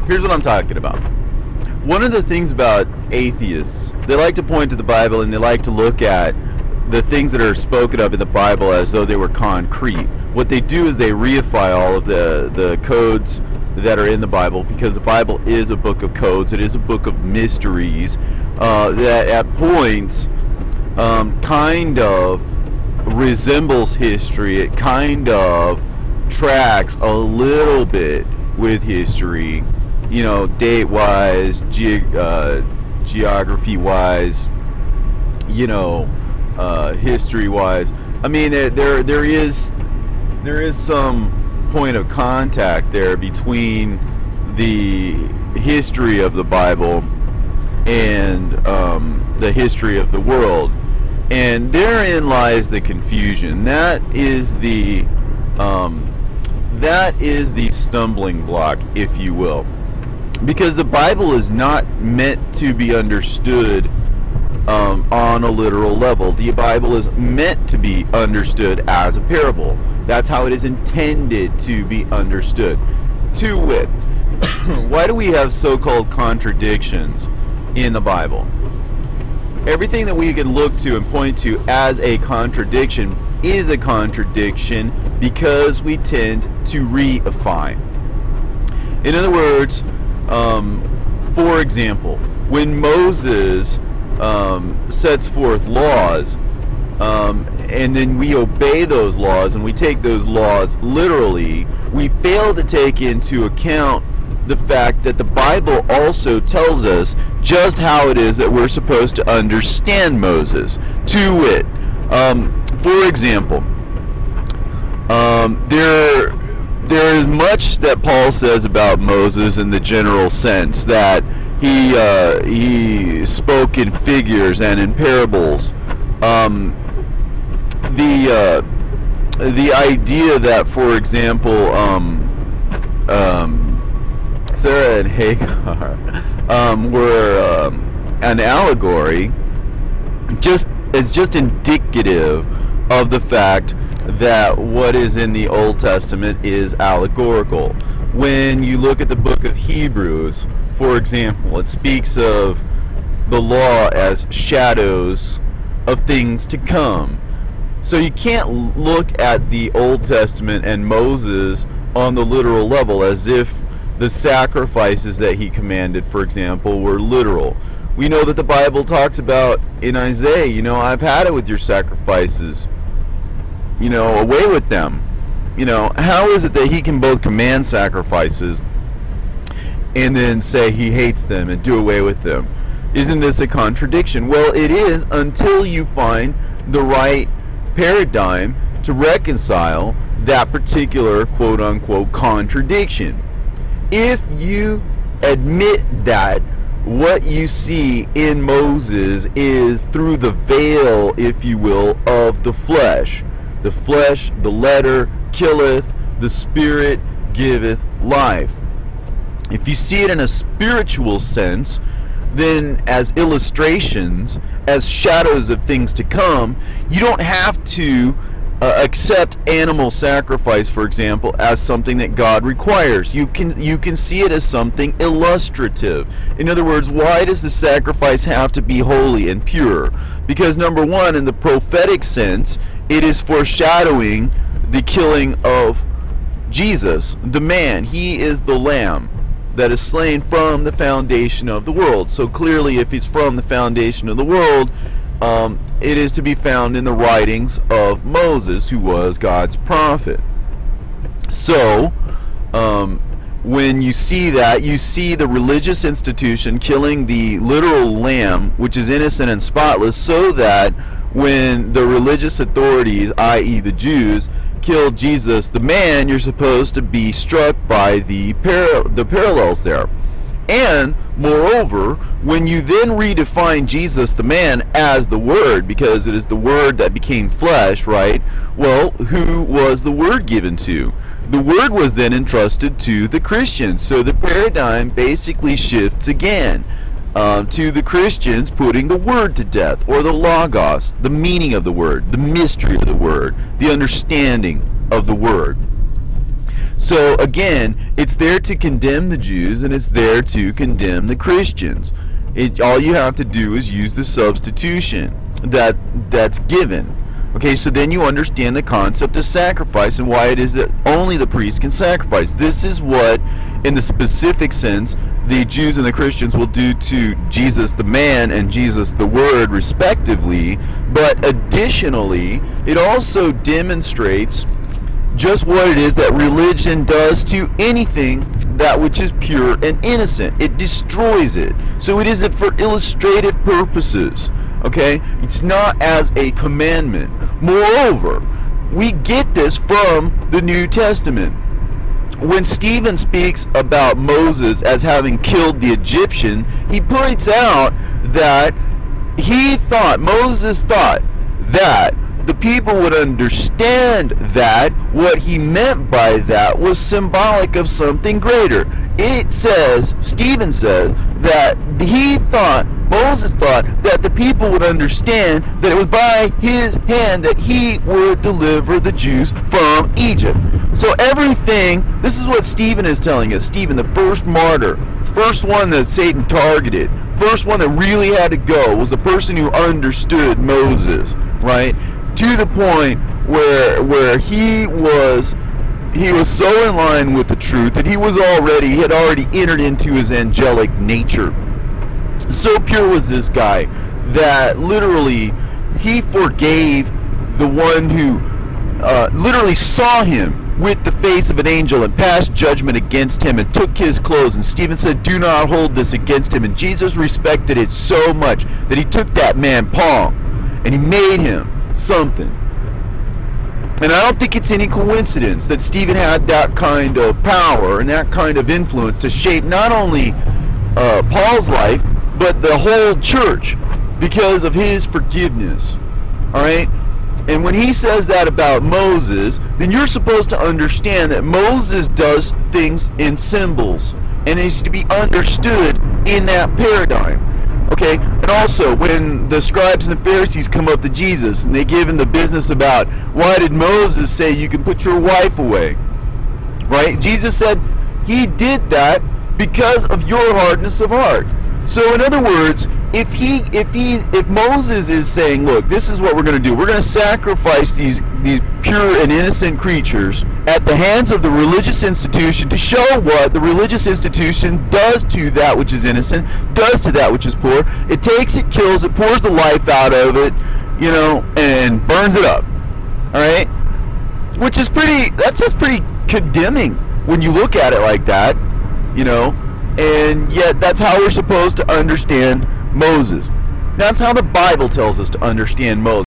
Here's what I'm talking about. One of the things about atheists, they like to point to the Bible and they like to look at the things that are spoken of in the Bible as though they were concrete. What they do is they reify all of the codes that are in the Bible, because the Bible is a book of codes. It is a book of mysteries that at points kind of resembles history. It kind of tracks a little bit with history, you know, date-wise, geography-wise, you know, history-wise. I mean, there is some point of contact there between the history of the Bible and the history of the world, and therein lies the confusion. That is the stumbling block, if you will, because the Bible is not meant to be understood on a literal level. The Bible is meant to be understood as a parable. That's how it is intended to be understood. To wit, why do we have so-called contradictions in the Bible? Everything that we can look to and point to as a contradiction is a contradiction because we tend to reify. In other words, for example, when Moses sets forth laws, and then we obey those laws and we take those laws literally, we fail to take into account the fact that the Bible also tells us just how it is that we're supposed to understand Moses. To wit, for example, there is much that Paul says about Moses in the general sense that he spoke in figures and in parables. The idea that, for example, Sarah and Hagar were an allegory is just indicative of the fact that what is in the Old Testament is allegorical. When you look at the book of Hebrews, for example, it speaks of the law as shadows of things to come. So you can't look at the Old Testament and Moses on the literal level as if the sacrifices that he commanded, for example, were literal. We know that the Bible talks about in Isaiah, you know, I've had it with your sacrifices, you know, away with them. You know, how is it that he can both command sacrifices and then say he hates them and do away with them? Isn't this a contradiction? Well, it is, until you find the right paradigm to reconcile that particular quote-unquote contradiction. If you admit that what you see in Moses is through the veil, if you will, of the flesh, the letter killeth, the spirit giveth life. If you see it in a spiritual sense, then as illustrations, as shadows of things to come, you don't have to accept animal sacrifice, for example, as something that God requires. You can see it as something illustrative. In other words, why does the sacrifice have to be holy and pure? Because number one, in the prophetic sense, it is foreshadowing the killing of Jesus, the man. He is the Lamb that is slain from the foundation of the world. So clearly, if it's from the foundation of the world, it is to be found in the writings of Moses, who was God's prophet. So, when you see that, you see the religious institution killing the literal lamb, which is innocent and spotless, so that when the religious authorities, i.e. the Jews, killed Jesus the man, you're supposed to be struck by the parallels there. And moreover, when you then redefine Jesus the man as the Word, because it is the Word that became flesh, right? Well, who was the Word given to? The Word was then entrusted to the Christians. So the paradigm basically shifts again to the Christians putting the Word to death, or the Logos, the meaning of the Word, the mystery of the Word, the understanding of the Word. So again, it's there to condemn the Jews and it's there to condemn the Christians. All you have to do is use the substitution that's given. Okay, so then you understand the concept of sacrifice and why it is that only the priest can sacrifice. This is what, in the specific sense, the Jews and the Christians will do to Jesus the man and Jesus the Word, respectively. But additionally, it also demonstrates just what it is that religion does to anything that which is pure and innocent. It destroys it. So it isn't for illustrative purposes. Okay? It's not as a commandment. Moreover, we get this from the New Testament. When Stephen speaks about Moses as having killed the Egyptian, he points out that Moses thought that the people would understand that what he meant by that was symbolic of something greater. Stephen says that Moses thought that the people would understand that it was by his hand that he would deliver the Jews from Egypt. So this is what Stephen is telling us. Stephen, the first martyr, first one that Satan targeted, first one that really had to go, was the person who understood Moses, right? To the point where he was so in line with the truth that he had already entered into his angelic nature. So pure was this guy that literally he forgave the one who literally saw him with the face of an angel and passed judgment against him and took his clothes. And Stephen said, "Do not hold this against him." And Jesus respected it so much that he took that man, Paul, and he made him something. And I don't think it's any coincidence that Stephen had that kind of power and that kind of influence to shape not only Paul's life, but the whole church, because of his forgiveness. Alright? And when he says that about Moses, then you're supposed to understand that Moses does things in symbols, and is to be understood in that paradigm. Okay, and also when the scribes and the Pharisees come up to Jesus and they give him the business about, why did Moses say you can put your wife away? Right? Jesus said he did that because of your hardness of heart. So in other words, if Moses is saying, look, this is what we're going to do. We're going to sacrifice these pure and innocent creatures at the hands of the religious institution to show what the religious institution does to that which is innocent, does to that which is poor. It takes it, kills it, pours the life out of it, and burns it up. All right? Which is that's just pretty condemning when you look at it like that, and yet that's how we're supposed to understand Moses. That's how the Bible tells us to understand Moses.